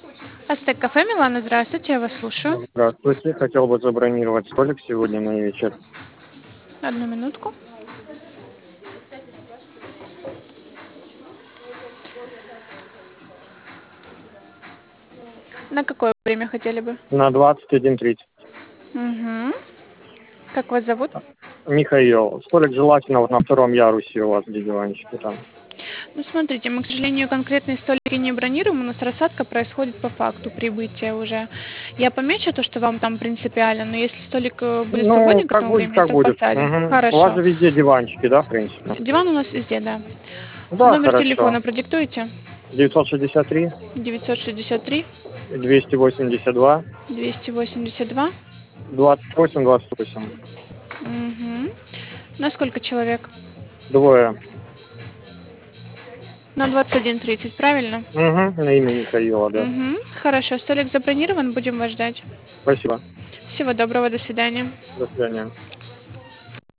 Астек кафе Милана, здравствуйте, я вас слушаю. Здравствуйте, хотел бы забронировать столик сегодня на вечер. Одну минутку. На какое время хотели бы? На 21:30. Угу. Как вас зовут? Михаил, столик желательно вот на втором ярусе у вас, где диванчики там. Ну, смотрите, мы, к сожалению, конкретные столики не бронируем, у нас рассадка происходит по факту прибытия уже. Я помечу то, что вам там принципиально, но если столик будет Ну, свободен к как этому будет, времени, так то будет. посадим. Угу. У вас Хорошо. же везде диванчики, да, в принципе? Диван у нас везде, да. Да, Номер хорошо. телефона продиктуйте. 963 963 282 282. 28. Угу. На сколько человек? Двое. На 21:30, правильно? Угу. На имя Михаила, да. Угу. Хорошо, столик забронирован, будем вас ждать. Спасибо. Всего доброго, до свидания. До свидания.